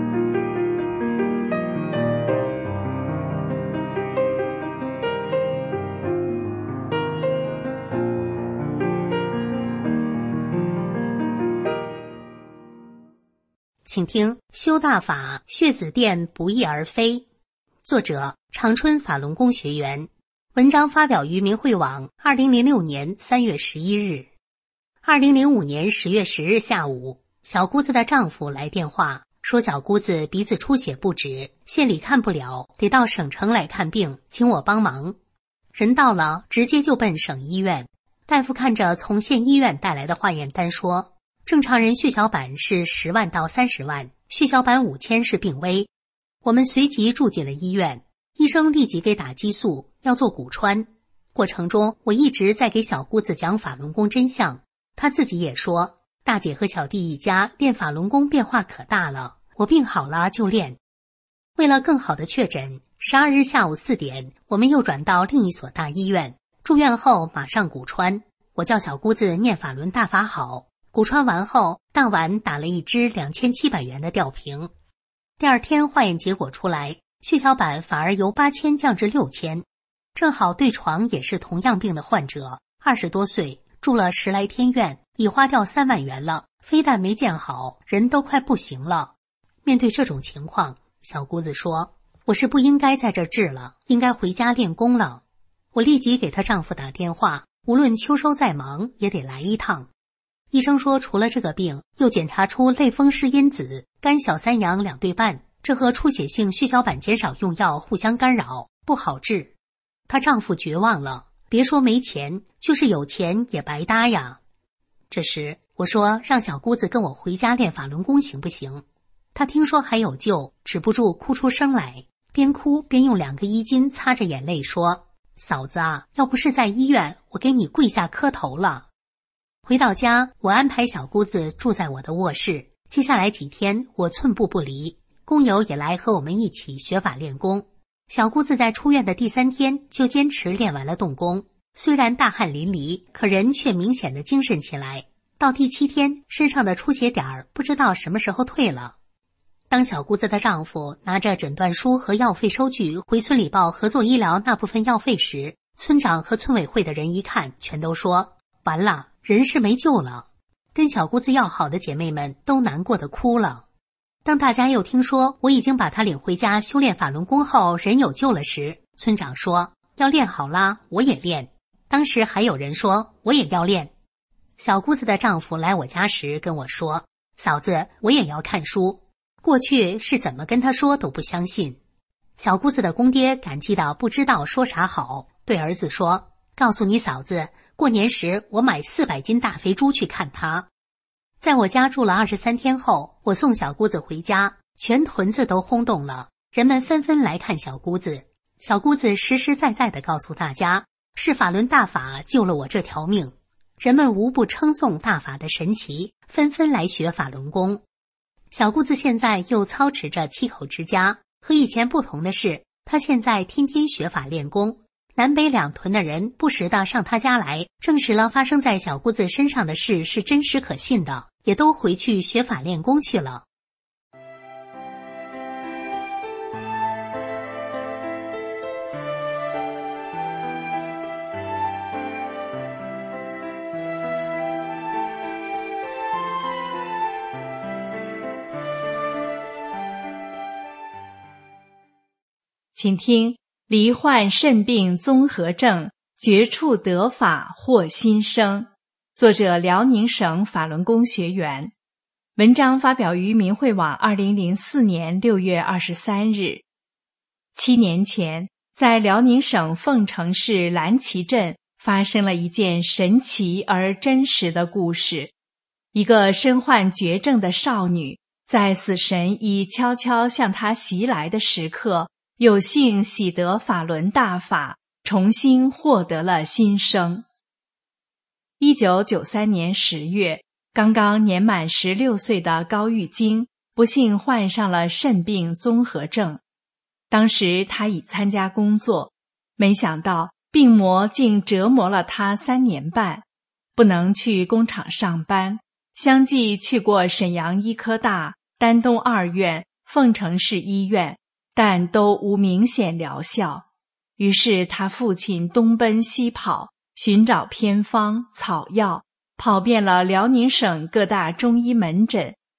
请听修大法，血子殿不翼而飞。作者长春法轮功学员。文章发表于明慧网2006年3月11日。2005年10月10日下午，小姑子的丈夫来电话说小姑子鼻子出血不止，县里看不了，得到省城来看病，请我帮忙。人到了，直接就奔省医院。大夫看着从县医院带来的化验单说，正常人血小板是10万到30万，血小板5000是病危。我们随即住进了医院，医生立即给打激素，要做骨穿。过程中我一直在给小姑子讲法轮功真相，她自己也说，大姐和小弟一家练法轮功变化可大了，我病好了就练。为了更好的确诊，12日下午4点，我们又转到另一所大医院，住院后马上骨穿。我叫小姑子念法轮大法好，骨穿完后当晚打了一支2700元的吊瓶。第二天化验结果出来，血小板反而由8000降至6000。正好对床也是同样病的患者，20多岁，住了10来天院，已花掉3万元了，非但没见好，人都快不行了。面对这种情况，小姑子说，我是不应该在这治了，应该回家练功了。我立即给她丈夫打电话，无论秋收再忙也得来一趟。医生说除了这个病，又检查出类风湿因子、肝小三阳2对半，这和出血性血小板减少用药互相干扰，不好治。她丈夫绝望了，别说没钱，就是有钱也白搭呀。这时我说让小姑子跟我回家练法轮功行不行？她听说还有救，止不住哭出声来，边哭边用2个衣襟擦着眼泪说，嫂子啊，要不是在医院，我给你跪下磕头了。回到家，我安排小姑子住在我的卧室，接下来几天我寸步不离，工友也来和我们一起学法练功。小姑子在出院的第3天就坚持练完了动功，虽然大汗淋漓，可人却明显的精神起来。到第7天，身上的出血点不知道什么时候退了。当小姑子的丈夫拿着诊断书和药费收据回村里报合作医疗那部分药费时，村长和村委会的人一看，全都说完了，人是没救了。跟小姑子要好的姐妹们都难过的哭了。当大家又听说我已经把她领回家修炼法轮功后人有救了时，村长说要练好啦，我也练。当时还有人说我也要练。小姑子的丈夫来我家时跟我说，嫂子，我也要看书。过去是怎么跟他说都不相信。小姑子的公爹感激到不知道说啥好，对儿子说，告诉你嫂子，过年时我买400斤大肥猪去看他。在我家住了23天后，我送小姑子回家，全屯子都轰动了，人们纷纷来看小姑子。小姑子实实在在地告诉大家，是法轮大法救了我这条命。人们无不称颂大法的神奇，纷纷来学法轮功。小姑子现在又操持着7口之家，和以前不同的是，她现在天天学法练功。南北2屯的人不时地上她家来，证实了发生在小姑子身上的事是真实可信的，也都回去学法练功去了。 请听罹患肾病综合症，绝处得法获新生，作者辽宁省法轮功学员。文章发表于明慧网2004年6月23日。7年前，在辽宁省凤城市蓝旗镇发生了一件神奇而真实的故事。一个身患绝症的少女，在死神已悄悄向她袭来的时刻，有幸喜得法轮大法，重新获得了新生。1993年10月，刚刚年满16岁的高玉晶不幸患上了肾病综合症。当时她已参加工作，没想到病魔竟折磨了她3年半，不能去工厂上班，相继去过沈阳医科大、丹东2院、凤城市医院，但都无明显疗效。于是他父亲东奔西跑，寻找偏方草药，跑遍了辽宁省各大中医门诊，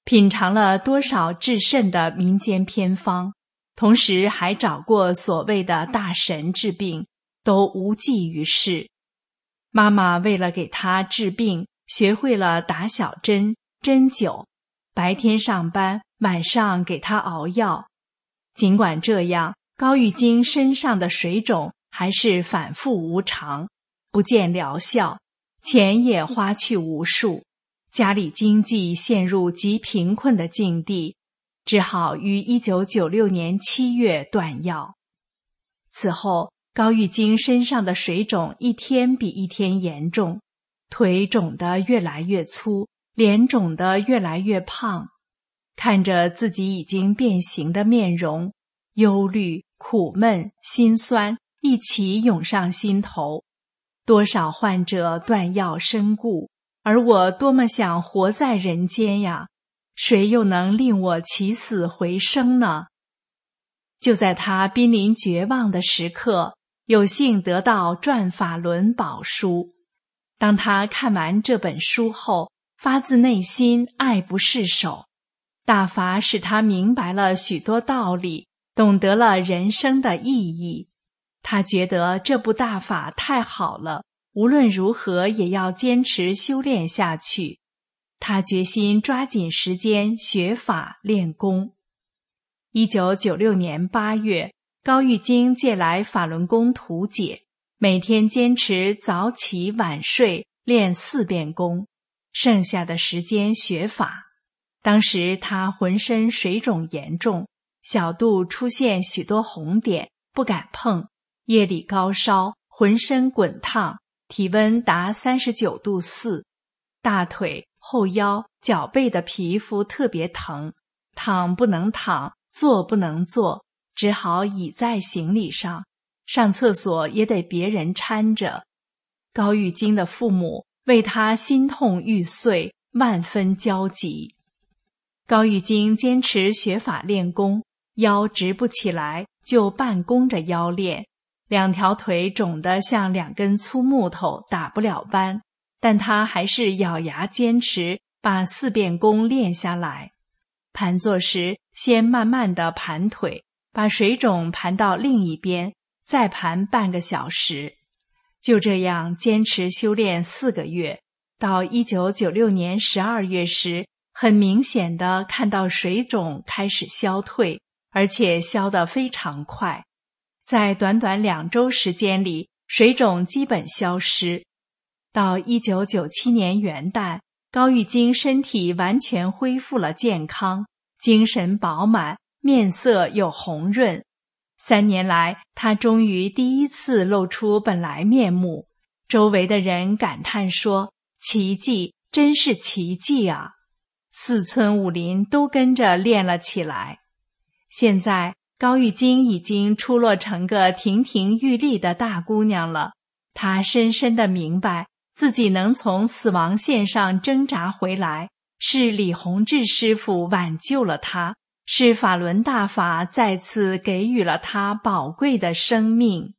品尝了多少至圣的民间偏方，同时还找过所谓的大神治病，都无济于事。妈妈为了给他治病，学会了打小针、针灸，白天上班，晚上给他熬药。尽管这样，高玉京身上的水肿还是反复无常，不见疗效，钱也花去无数，家里经济陷入极贫困的境地，只好于1996年7月断药。此后，高玉京身上的水肿一天比一天严重，腿肿得越来越粗，脸肿得越来越胖。看着自己已经变形的面容，忧虑、苦闷、心酸一起涌上心头。多少患者断药身故，而我多么想活在人间呀！谁又能令我起死回生呢？就在他濒临绝望的时刻，有幸得到《转法轮宝书》。当他看完这本书后，发自内心爱不释手。大法使他明白了许多道理，懂得了人生的意义。他觉得这部大法太好了，无论如何也要坚持修炼下去。他决心抓紧时间学法练功。1996年8月，高玉京借来法轮功图解，每天坚持早起晚睡练4遍功，剩下的时间学法。当时他浑身水肿严重，小肚出现许多红点，不敢碰，夜里高烧，浑身滚烫，体温达39度4，大腿、后腰、脚背的皮肤特别疼，躺不能躺，坐不能坐，只好倚在行李上，上厕所也得别人搀着。高玉京的父母为他心痛欲碎，万分焦急。高玉京坚持学法练功，腰直不起来，就半弓着腰练，两条腿肿得像2根粗木头，打不了弯，但他还是咬牙坚持，把4遍功练下来。盘坐时，先慢慢地盘腿，把水肿盘到另一边，再盘半个小时。就这样坚持修炼4个月，到1996年12月时，很明显地看到水肿开始消退，而且消得非常快。在短短2周时间里，水肿基本消失。到1997年元旦，高玉京身体完全恢复了健康，精神饱满，面色又红润。3年来，他终于第一次露出本来面目。周围的人感叹说：“奇迹，真是奇迹啊！”4村5邻都跟着练了起来。现在高玉京已经出落成个亭亭玉立的大姑娘了。她深深地明白，自己能从死亡线上挣扎回来，是李洪志师傅挽救了她，是法轮大法再次给予了她宝贵的生命。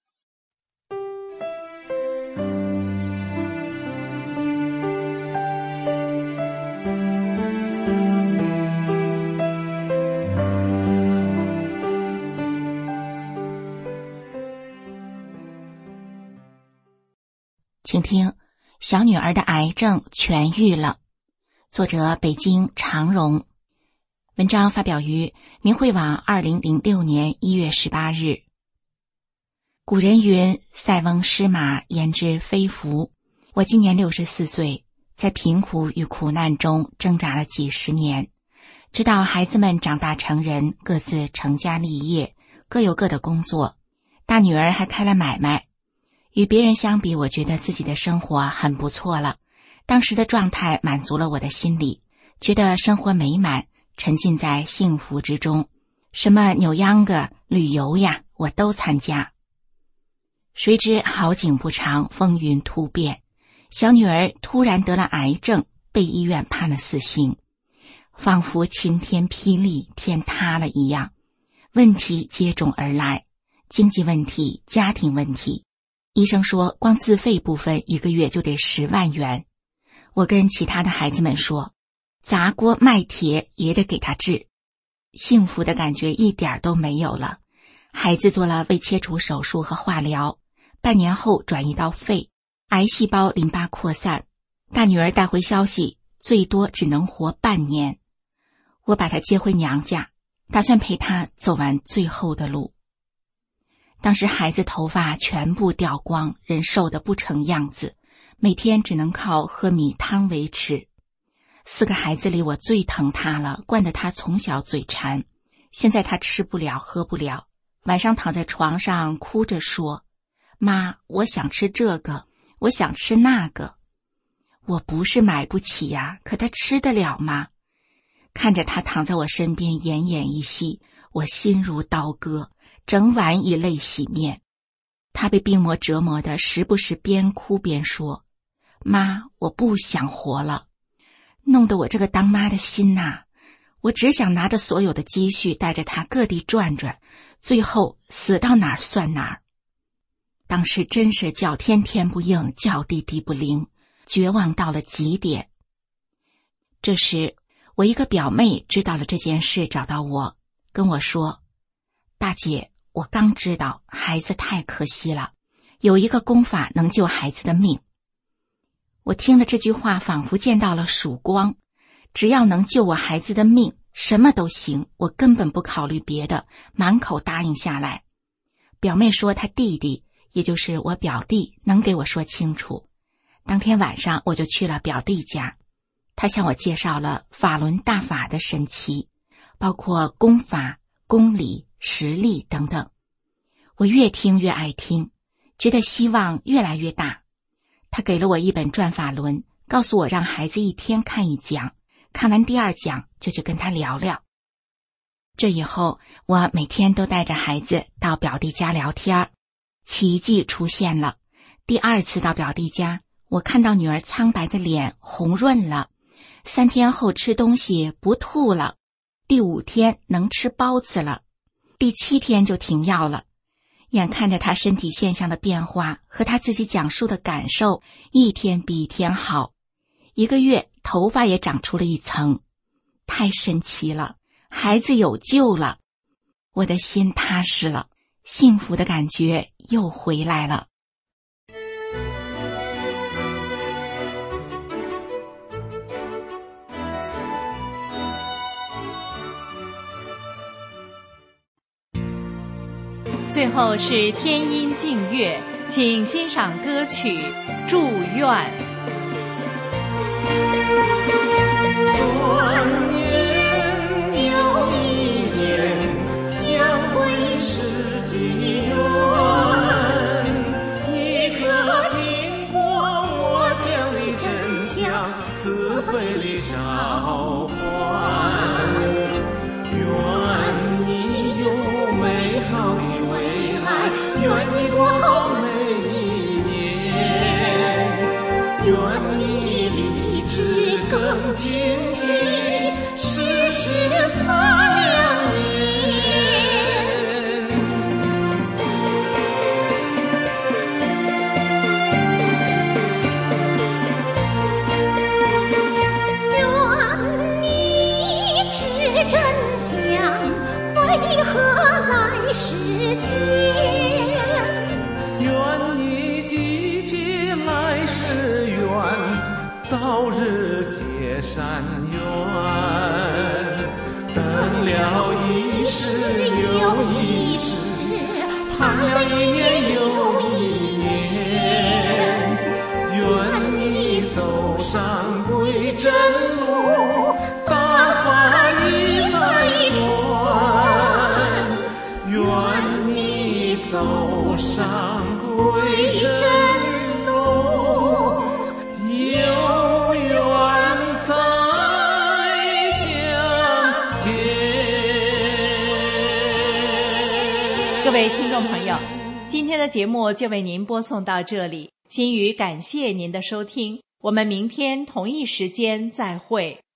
请听，小女儿的癌症痊愈了。作者北京常荣。文章发表于明慧网2006年1月18日。古人云：塞翁失马，焉知非福。我今年64岁，在贫苦与苦难中挣扎了几十年，直到孩子们长大成人，各自成家立业，各有各的工作。大女儿还开了买卖。与别人相比，我觉得自己的生活很不错了。当时的状态满足了我的心理，觉得生活美满，沉浸在幸福之中。什么扭秧歌、旅游呀，我都参加。谁知好景不长，风云突变，小女儿突然得了癌症，被医院判了死刑。仿佛晴天霹雳，天塌了一样。问题接踵而来，经济问题、家庭问题。医生说，光自费部分1个月就得10万元。我跟其他的孩子们说， 砸锅卖铁也得给他治。幸福的感觉一点都没有了。孩子做了胃切除手术和化疗，半年后转移到肺，癌细胞淋巴扩散。大女儿带回消息，最多只能活半年。我把她接回娘家，打算陪她走完最后的路。当时孩子头发全部掉光，人瘦得不成样子，每天只能靠喝米汤维持。4个孩子里我最疼他了，惯得他从小嘴馋。现在他吃不了喝不了，晚上躺在床上哭着说，妈，我想吃这个，我想吃那个。我不是买不起呀，可他吃得了吗？看着他躺在我身边奄奄一息，我心如刀割，整晚以泪洗面。他被病魔折磨的时不时边哭边说，妈，我不想活了。弄得我这个当妈的心呐，我只想拿着所有的积蓄带着他各地转转，最后死到哪儿算哪儿。当时真是叫天天不应，叫地地不灵，绝望到了极点。这时我一个表妹知道了这件事，找到我跟我说，大姐，我刚知道，孩子太可惜了，有一个功法能救孩子的命。我听了这句话，仿佛见到了曙光，只要能救我孩子的命，什么都行，我根本不考虑别的，满口答应下来。表妹说她弟弟，也就是我表弟，能给我说清楚。当天晚上我就去了表弟家，他向我介绍了法轮大法的神奇，包括功法、公理、实力等等。我越听越爱听，觉得希望越来越大。他给了我一本转法轮，告诉我让孩子一天看一讲，看完第2讲就去跟他聊聊。这以后我每天都带着孩子到表弟家聊天，奇迹出现了。第2次到表弟家，我看到女儿苍白的脸红润了，3天后吃东西不吐了，第5天能吃包子了，第7天就停药了。眼看着他身体现象的变化和他自己讲述的感受一天比一天好，1个月头发也长出了1层，太神奇了，孩子有救了。我的心踏实了，幸福的感觉又回来了。 最后是天音净乐，请欣赏歌曲《祝愿》。 转眼又一年，相会是几缘？你可听过我将你真相慈悲里召唤？愿你有美好的未来，愿你过好每一年，愿你理智更清晰，时时擦亮眼。愿你知真相，为何来世间？愿你记起来世缘，早日结善缘。等了一世又一世，盼了一年又一年。愿你走上归真路，大法一再传。愿你走上归真路，有缘再相见。 各位听众朋友，今天的节目就为您播送到这里，心语感谢您的收听，我们明天同一时间再会。